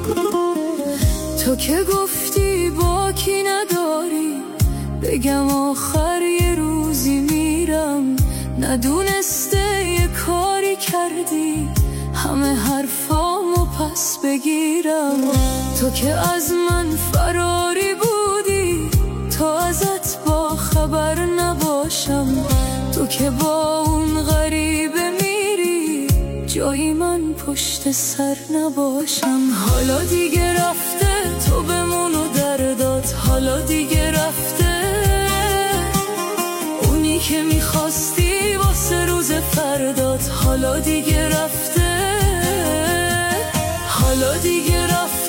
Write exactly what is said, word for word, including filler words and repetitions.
تو که گفتی باکی نداری، بگم آخر یه روزی میرم، ندونسته یه کاری کردی همه حرفامو پس بگیرم. تو که از من فراری بودی تا ازت با خبر نباشم، تو که با اون غریبه میری جایی من پشت سر نباشم. حالا دیگه رفته تو بمون و دردات، حالا دیگه رفته اونی که میخواستی واسه روز فردات، حالا دیگه رفته، حالا دیگه رفته.